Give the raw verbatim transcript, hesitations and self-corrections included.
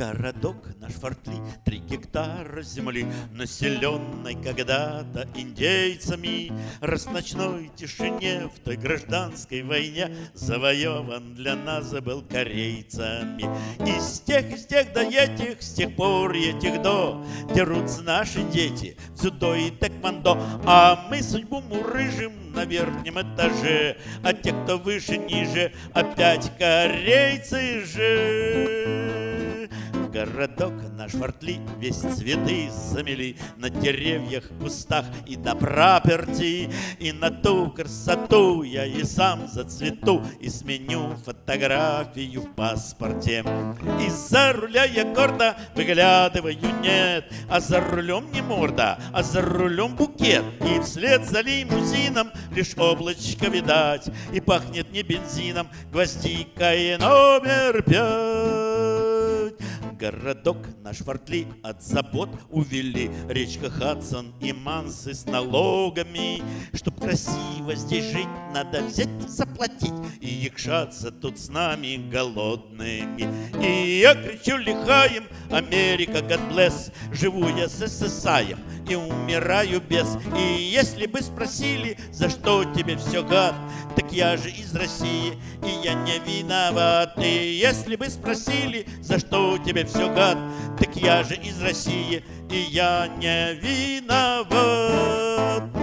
Городок наш Фортли, три гектара земли, населенной когда-то индейцами. Раз в ночной тишине в той гражданской войне завоеван для нас был корейцами. Из тех, из тех до этих, с тех пор и этих до дерутся наши дети в дзюдо и тэквондо. А мы судьбу мурыжим на верхнем этаже, а те, кто выше, ниже, опять корейцы же. Городок наш Фортли весь цветы замели на деревьях, кустах и на проперти. И на ту красоту я и сам зацвету и сменю фотографию в паспорте. Из-за руля я гордо выглядываю, нет, а за рулем не морда, а за рулем букет. И вслед за лимузином лишь облачко видать, и пахнет не бензином, гвоздикой номер пять. Городок наш Фортли от забот увели речка Хадсон и Мансы с налогами. Чтоб красиво здесь жить, надо взять заплатить и якшаться тут с нами голодными. И я кричу лихаем: Америка, God bless. Живу я с СССР и умираю без. И если бы спросили, за что тебе все, гад, так я же из России, и я не виноват. И если бы спросили, за что тебе все, гад, так я же из России, и я не виноват.